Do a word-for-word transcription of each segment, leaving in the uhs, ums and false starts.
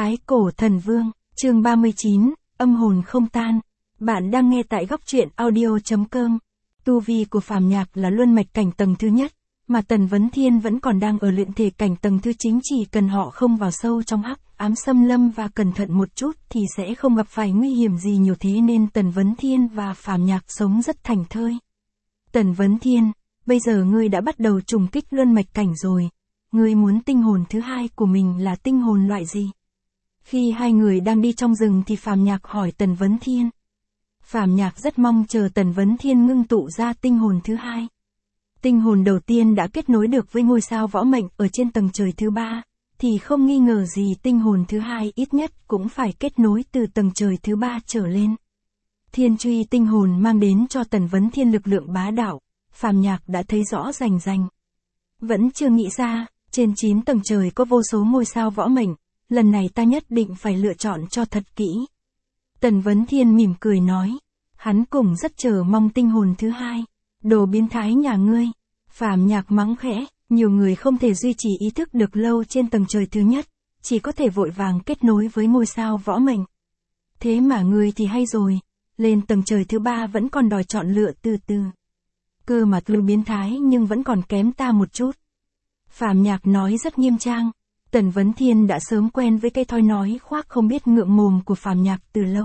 Thái Cổ Thần Vương, chương ba mươi chín, âm hồn không tan. Bạn đang nghe tại góc truyện audio chấm com. Tu vi của Phàm Nhạc là luân mạch cảnh tầng thứ nhất, mà Tần Vấn Thiên vẫn còn đang ở luyện thể cảnh tầng thứ chính, chỉ cần họ không vào sâu trong hắc ám xâm lâm và cẩn thận một chút thì sẽ không gặp phải nguy hiểm gì nhiều, thế nên Tần Vấn Thiên và Phàm Nhạc sống rất thảnh thơi. Tần Vấn Thiên, bây giờ ngươi đã bắt đầu trùng kích luân mạch cảnh rồi. Ngươi muốn tinh hồn thứ hai của mình là tinh hồn loại gì? Khi hai người đang đi trong rừng thì Phàm Nhạc hỏi Tần Vấn Thiên. Phàm Nhạc rất mong chờ Tần Vấn Thiên ngưng tụ ra tinh hồn thứ hai. Tinh hồn đầu tiên đã kết nối được với ngôi sao võ mệnh ở trên tầng trời thứ ba, thì không nghi ngờ gì tinh hồn thứ hai ít nhất cũng phải kết nối từ tầng trời thứ ba trở lên. Thiên truy tinh hồn mang đến cho Tần Vấn Thiên lực lượng bá đạo, Phàm Nhạc đã thấy rõ rành rành. Vẫn chưa nghĩ ra, trên chín tầng trời có vô số ngôi sao võ mệnh, lần này ta nhất định phải lựa chọn cho thật kỹ. Tần Vấn Thiên mỉm cười nói, hắn cũng rất chờ mong tinh hồn thứ hai. Đồ biến thái nhà ngươi. Phàm Nhạc mắng khẽ, nhiều người không thể duy trì ý thức được lâu trên tầng trời thứ nhất, chỉ có thể vội vàng kết nối với ngôi sao võ mệnh. Thế mà ngươi thì hay rồi, lên tầng trời thứ ba vẫn còn đòi chọn lựa từ từ. Cơ mà tu biến thái nhưng vẫn còn kém ta một chút. Phàm Nhạc nói rất nghiêm trang. Tần Vấn Thiên đã sớm quen với cái thói nói khoác không biết ngượng mồm của Phàm Nhạc từ lâu.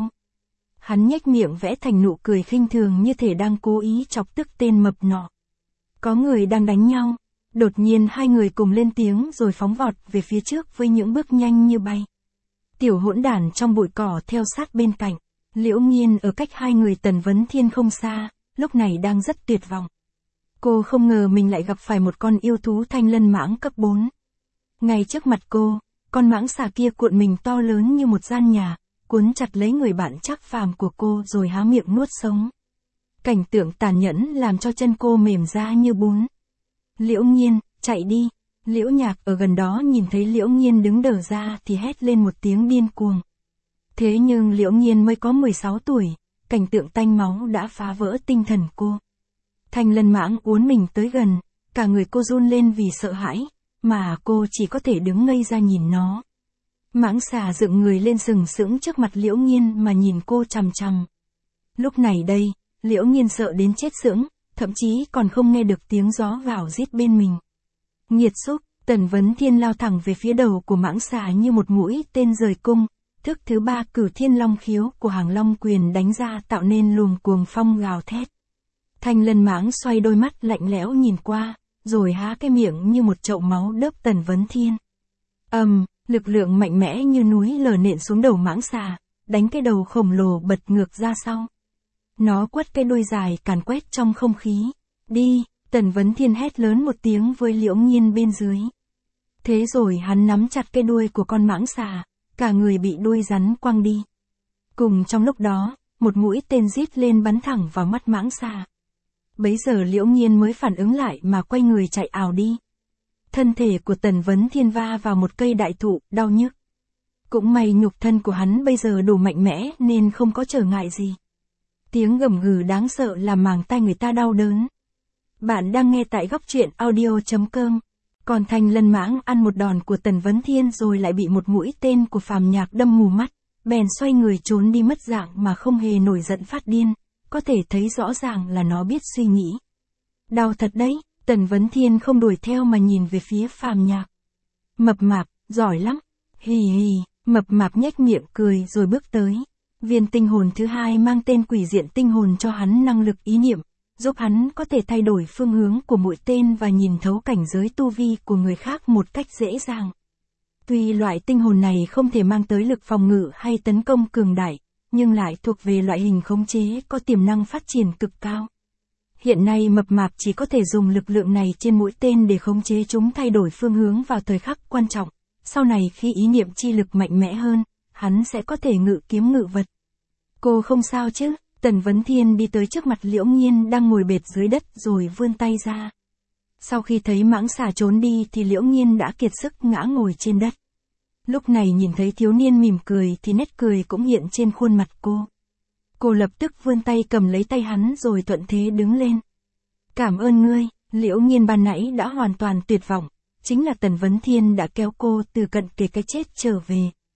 Hắn nhếch miệng vẽ thành nụ cười khinh thường như thể đang cố ý chọc tức tên mập nọ. Có người đang đánh nhau, đột nhiên hai người cùng lên tiếng rồi phóng vọt về phía trước với những bước nhanh như bay. Tiểu hỗn đản trong bụi cỏ theo sát bên cạnh, Liễu Nghiên ở cách hai người Tần Vấn Thiên không xa, lúc này đang rất tuyệt vọng. Cô không ngờ mình lại gặp phải một con yêu thú thanh lân mãng cấp bốn. Ngay trước mặt cô, con mãng xà kia cuộn mình to lớn như một gian nhà, cuốn chặt lấy người bạn Trác Phàm của cô rồi há miệng nuốt sống. Cảnh tượng tàn nhẫn làm cho chân cô mềm ra như bún. Liễu Nghiên, chạy đi. Liễu Nhạc ở gần đó nhìn thấy Liễu Nghiên đứng đờ ra thì hét lên một tiếng điên cuồng. Thế nhưng Liễu Nghiên mới có mười sáu tuổi, cảnh tượng tanh máu đã phá vỡ tinh thần cô. Thanh lân mãng uốn mình tới gần, cả người cô run lên vì sợ hãi, mà cô chỉ có thể đứng ngây ra nhìn nó. Mãng xà dựng người lên sừng sững trước mặt Liễu Nghiên mà nhìn cô chằm chằm. Lúc này đây, Liễu Nghiên sợ đến chết sững, thậm chí còn không nghe được tiếng gió gào rít bên mình. Nghiệt xúc, Tần Vấn Thiên lao thẳng về phía đầu của mãng xà như một mũi tên rời cung, thức thứ ba Cửu Thiên Long Khiếu của Hàng Long Quyền đánh ra tạo nên luồng cuồng phong gào thét. Thanh lân mãng xoay đôi mắt lạnh lẽo nhìn qua, rồi há cái miệng như một chậu máu đớp Tần Vấn Thiên. Ầm, um, lực lượng mạnh mẽ như núi lở nện xuống đầu mãng xà, đánh cái đầu khổng lồ bật ngược ra sau. Nó quất cái đuôi dài càn quét trong không khí. Đi, Tần Vấn Thiên hét lớn một tiếng với Liễu Nghiên bên dưới. Thế rồi hắn nắm chặt cái đuôi của con mãng xà, cả người bị đuôi rắn quăng đi. Cùng trong lúc đó, một mũi tên rít lên bắn thẳng vào mắt mãng xà. Bấy giờ Liễu Nghiên mới phản ứng lại mà quay người chạy ào đi. Thân thể của Tần Vấn Thiên va vào một cây đại thụ, đau nhức. Cũng may nhục thân của hắn bây giờ đủ mạnh mẽ nên không có trở ngại gì. Tiếng gầm gừ đáng sợ làm màng tai người ta đau đớn. Bạn đang nghe tại góc truyện audio chấm com. Còn thanh lân mãng ăn một đòn của Tần Vấn Thiên rồi lại bị một mũi tên của Phàm Nhạc đâm mù mắt, bèn xoay người trốn đi mất dạng mà không hề nổi giận phát điên, có thể thấy rõ ràng là nó biết suy nghĩ. Đau thật đấy. Tần Vấn Thiên không đuổi theo mà nhìn về phía Phàm Nhạc. Mập mạp, giỏi lắm. Hì hì, mập mạp nhếch miệng cười rồi bước tới. Viên tinh hồn thứ hai mang tên Quỷ Diện Tinh Hồn cho hắn năng lực ý niệm, giúp hắn có thể thay đổi phương hướng của mũi tên và nhìn thấu cảnh giới tu vi của người khác một cách dễ dàng. Tuy loại tinh hồn này không thể mang tới lực phòng ngự hay tấn công cường đại, nhưng lại thuộc về loại hình khống chế có tiềm năng phát triển cực cao. Hiện nay mập mạp chỉ có thể dùng lực lượng này trên mũi tên để khống chế chúng thay đổi phương hướng vào thời khắc quan trọng. Sau này khi ý niệm chi lực mạnh mẽ hơn, hắn sẽ có thể ngự kiếm ngự vật. Cô không sao chứ? Tần Vấn Thiên đi tới trước mặt Liễu Nghiên đang ngồi bệt dưới đất rồi vươn tay ra. Sau khi thấy mãng xà trốn đi thì Liễu Nghiên đã kiệt sức ngã ngồi trên đất. Lúc này nhìn thấy thiếu niên mỉm cười thì nét cười cũng hiện trên khuôn mặt cô. Cô lập tức vươn tay cầm lấy tay hắn rồi thuận thế đứng lên. Cảm ơn ngươi. Liễu Nghiên ban nãy đã hoàn toàn tuyệt vọng, chính là Tần Vấn Thiên đã kéo cô từ cận kề cái chết trở về.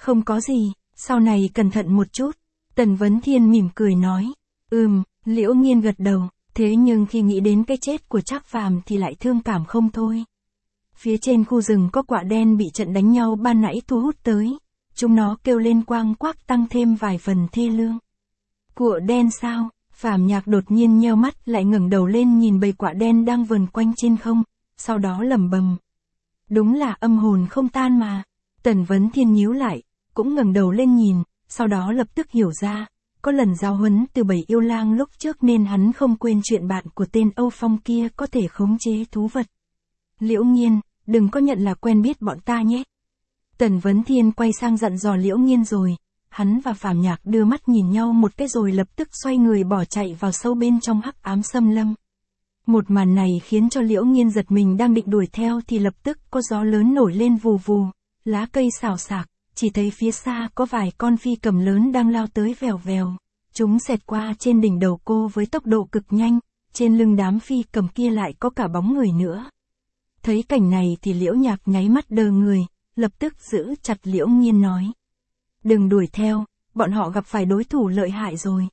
Không có gì, sau này cẩn thận một chút. Tần Vấn Thiên mỉm cười nói. Ừm, Liễu Nghiên gật đầu, thế nhưng khi nghĩ đến cái chết của Trác Phàm thì lại thương cảm không thôi. Phía trên khu rừng có quạ đen bị trận đánh nhau ban nãy thu hút tới. Chúng nó kêu lên quang quác tăng thêm vài phần thê lương. Quạ đen sao? Phàm Nhạc đột nhiên nheo mắt lại ngẩng đầu lên nhìn bầy quạ đen đang vờn quanh trên không, sau đó lẩm bẩm. Đúng là âm hồn không tan mà. Tần Vấn Thiên nhíu lại, cũng ngẩng đầu lên nhìn, sau đó lập tức hiểu ra, có lần giáo huấn từ bầy yêu lang lúc trước nên hắn không quên chuyện bạn của tên Âu Phong kia có thể khống chế thú vật. Liễu Nghiên, đừng có nhận là quen biết bọn ta nhé. Tần Vấn Thiên quay sang dặn dò Liễu Nghiên rồi, hắn và Phàm Nhạc đưa mắt nhìn nhau một cái rồi lập tức xoay người bỏ chạy vào sâu bên trong hắc ám xâm lâm. Một màn này khiến cho Liễu Nghiên giật mình đang định đuổi theo thì lập tức có gió lớn nổi lên vù vù, lá cây xào xạc, chỉ thấy phía xa có vài con phi cầm lớn đang lao tới vèo vèo. Chúng xẹt qua trên đỉnh đầu cô với tốc độ cực nhanh, trên lưng đám phi cầm kia lại có cả bóng người nữa. Thấy cảnh này thì Liễu Nhạc nháy mắt đờ người, lập tức giữ chặt Liễu Nghiên nói. Đừng đuổi theo, bọn họ gặp phải đối thủ lợi hại rồi.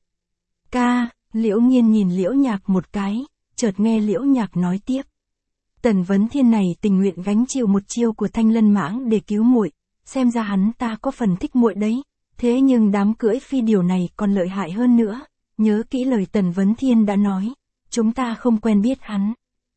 Ca, Liễu Nghiên nhìn Liễu Nhạc một cái, chợt nghe Liễu Nhạc nói tiếp. Tần Vấn Thiên này tình nguyện gánh chịu một chiêu của Thanh Lân Mãng để cứu muội, xem ra hắn ta có phần thích muội đấy, thế nhưng đám cưỡi phi điều này còn lợi hại hơn nữa, nhớ kỹ lời Tần Vấn Thiên đã nói, chúng ta không quen biết hắn.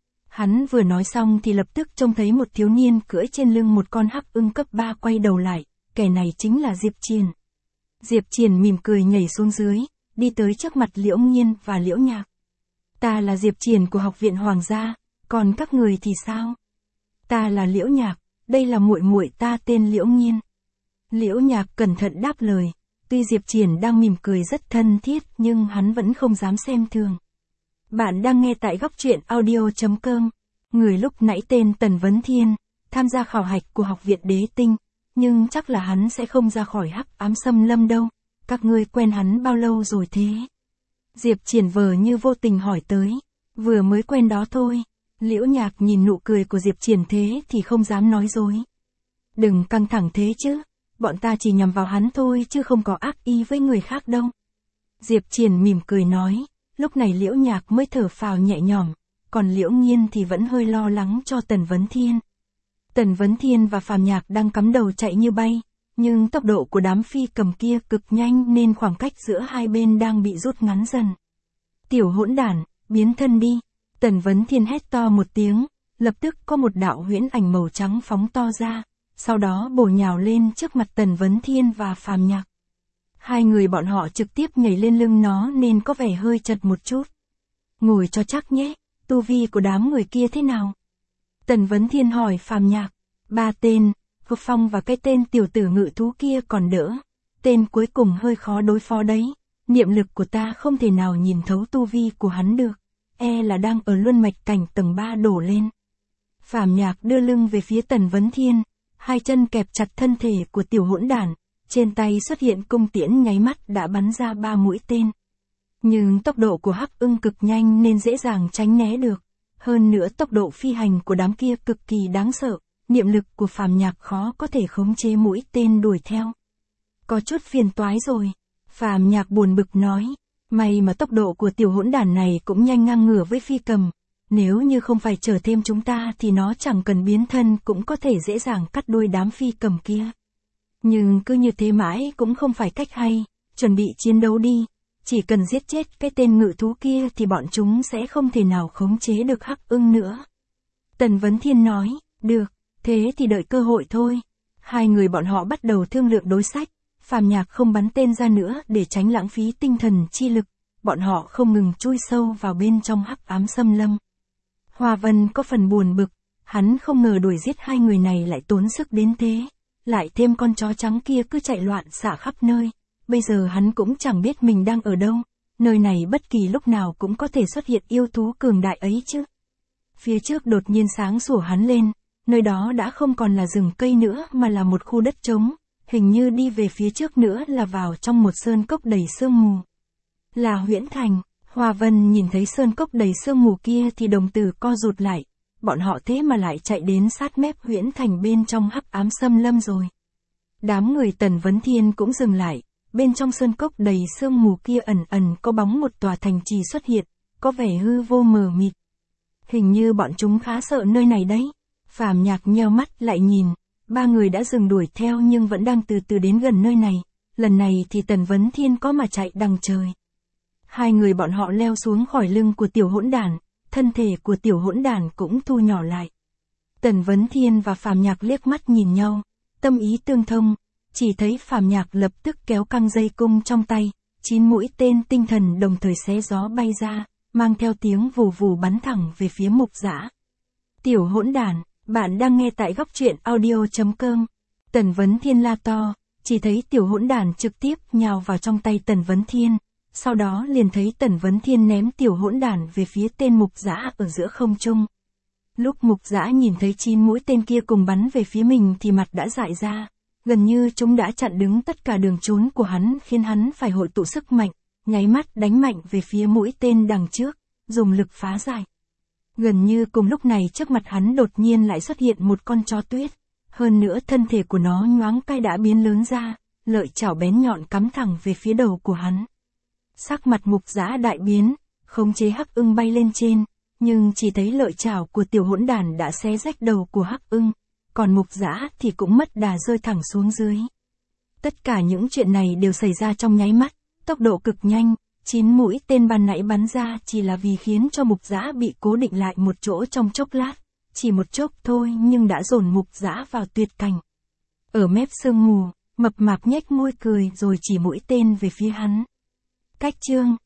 Hắn vừa nói xong thì lập tức trông thấy một thiếu niên cưỡi trên lưng một con hắc ưng cấp ba quay đầu lại, kẻ này chính là Diệp Triền. Diệp Triền mỉm cười nhảy xuống dưới, đi tới trước mặt Liễu Nghiên và Liễu Nhạc. Ta là Diệp Triền của Học viện Hoàng gia, còn các người thì sao? Ta là Liễu Nhạc, đây là muội muội ta tên Liễu Nghiên. Liễu Nhạc cẩn thận đáp lời, tuy Diệp Triền đang mỉm cười rất thân thiết nhưng hắn vẫn không dám xem thường. Bạn đang nghe tại góc truyện audio chấm com. Người lúc nãy tên Tần Vấn Thiên, tham gia khảo hạch của Học viện Đế Tinh, nhưng chắc là hắn sẽ không ra khỏi hắc ám xâm lâm đâu. Các ngươi quen hắn bao lâu rồi thế? Diệp Triền vờ như vô tình hỏi tới. Vừa mới quen đó thôi. Liễu Nhạc nhìn nụ cười của Diệp Triền thế thì không dám nói dối. Đừng căng thẳng thế chứ, bọn ta chỉ nhằm vào hắn thôi chứ không có ác ý với người khác đâu. Diệp Triền mỉm cười nói, lúc này Liễu Nhạc mới thở phào nhẹ nhõm, còn Liễu Nghiên thì vẫn hơi lo lắng cho Tần Vấn Thiên. Tần Vấn Thiên và Phàm Nhạc đang cắm đầu chạy như bay, nhưng tốc độ của đám phi cầm kia cực nhanh nên khoảng cách giữa hai bên đang bị rút ngắn dần. Tiểu hỗn đản, biến thân đi. Tần Vấn Thiên hét to một tiếng, lập tức có một đạo huyễn ảnh màu trắng phóng to ra, sau đó bổ nhào lên trước mặt Tần Vấn Thiên và Phàm Nhạc. Hai người bọn họ trực tiếp nhảy lên lưng nó nên có vẻ hơi chật một chút. Ngồi cho chắc nhé, tu vi của đám người kia thế nào? Tần Vấn Thiên hỏi Phàm Nhạc. Ba tên, Hợp Phong và cái tên tiểu tử ngự thú kia còn đỡ. Tên cuối cùng hơi khó đối phó đấy. Niệm lực của ta không thể nào nhìn thấu tu vi của hắn được. E là đang ở luân mạch cảnh tầng ba đổ lên. Phàm Nhạc đưa lưng về phía Tần Vấn Thiên, hai chân kẹp chặt thân thể của tiểu hỗn đản, trên tay xuất hiện cung tiễn nháy mắt đã bắn ra ba mũi tên. Nhưng tốc độ của hắc ưng cực nhanh nên dễ dàng tránh né được. Hơn nữa tốc độ phi hành của đám kia cực kỳ đáng sợ, niệm lực của Phàm Nhạc khó có thể khống chế mũi tên đuổi theo. Có chút phiền toái rồi, Phàm Nhạc buồn bực nói. May mà tốc độ của tiểu hỗn đản này cũng nhanh ngang ngửa với phi cầm. Nếu như không phải chở thêm chúng ta thì nó chẳng cần biến thân cũng có thể dễ dàng cắt đuôi đám phi cầm kia. Nhưng cứ như thế mãi cũng không phải cách hay, chuẩn bị chiến đấu đi. Chỉ cần giết chết cái tên ngự thú kia thì bọn chúng sẽ không thể nào khống chế được hắc ưng nữa. Tần Vấn Thiên nói, được, thế thì đợi cơ hội thôi. Hai người bọn họ bắt đầu thương lượng đối sách. Phàm Nhạc không bắn tên ra nữa để tránh lãng phí tinh thần chi lực, bọn họ không ngừng chui sâu vào bên trong hắc ám xâm lâm. Hoa Vân có phần buồn bực, hắn không ngờ đuổi giết hai người này lại tốn sức đến thế, lại thêm con chó trắng kia cứ chạy loạn xạ khắp nơi, bây giờ hắn cũng chẳng biết mình đang ở đâu, nơi này bất kỳ lúc nào cũng có thể xuất hiện yêu thú cường đại ấy chứ. Phía trước đột nhiên sáng sủa hắn lên, nơi đó đã không còn là rừng cây nữa mà là một khu đất trống. Hình như đi về phía trước nữa là vào trong một sơn cốc đầy sương mù. Là Huyễn Thành, Hoa Vân nhìn thấy sơn cốc đầy sương mù kia thì đồng tử co rụt lại, bọn họ thế mà lại chạy đến sát mép Huyễn Thành bên trong hắc ám xâm lâm rồi. Đám người Tần Vấn Thiên cũng dừng lại, bên trong sơn cốc đầy sương mù kia ẩn ẩn có bóng một tòa thành trì xuất hiện, có vẻ hư vô mờ mịt. Hình như bọn chúng khá sợ nơi này đấy. Phàm Nhạc nheo mắt lại nhìn, ba người đã dừng đuổi theo nhưng vẫn đang từ từ đến gần nơi này, lần này thì Tần Vấn Thiên có mà chạy đằng trời. Hai người bọn họ leo xuống khỏi lưng của tiểu hỗn đản, thân thể của tiểu hỗn đản cũng thu nhỏ lại. Tần Vấn Thiên và Phàm Nhạc liếc mắt nhìn nhau, tâm ý tương thông, chỉ thấy Phàm Nhạc lập tức kéo căng dây cung trong tay, chín mũi tên tinh thần đồng thời xé gió bay ra, mang theo tiếng vù vù bắn thẳng về phía Mục Dã. Tiểu hỗn đản, bạn đang nghe tại góc truyện audio chấm com. Tần Vấn Thiên la to, chỉ thấy tiểu hỗn đản trực tiếp nhào vào trong tay Tần Vấn Thiên, sau đó liền thấy Tần Vấn Thiên ném tiểu hỗn đản về phía tên Mục Dã ở giữa không trung. Lúc Mục Dã nhìn thấy chín mũi tên kia cùng bắn về phía mình thì mặt đã dại ra, gần như chúng đã chặn đứng tất cả đường trốn của hắn khiến hắn phải hội tụ sức mạnh, nháy mắt đánh mạnh về phía mũi tên đằng trước, dùng lực phá giải. Gần như cùng lúc này trước mặt hắn đột nhiên lại xuất hiện một con chó tuyết, hơn nữa thân thể của nó nhoáng cái đã biến lớn ra, lợi chảo bén nhọn cắm thẳng về phía đầu của hắn. Sắc mặt Mục Dã đại biến, khống chế Hắc Ưng bay lên trên, nhưng chỉ thấy lợi chảo của tiểu hỗn đản đã xé rách đầu của Hắc Ưng, còn Mục Dã thì cũng mất đà rơi thẳng xuống dưới. Tất cả những chuyện này đều xảy ra trong nháy mắt, tốc độ cực nhanh, chín mũi tên ban nãy bắn ra chỉ là vì khiến cho Mục Dã bị cố định lại một chỗ trong chốc lát, chỉ một chốc thôi nhưng đã dồn Mục Dã vào tuyệt cảnh. Ở mép sương mù, mập mạp nhếch môi cười rồi chỉ mũi tên về phía hắn. Cách chương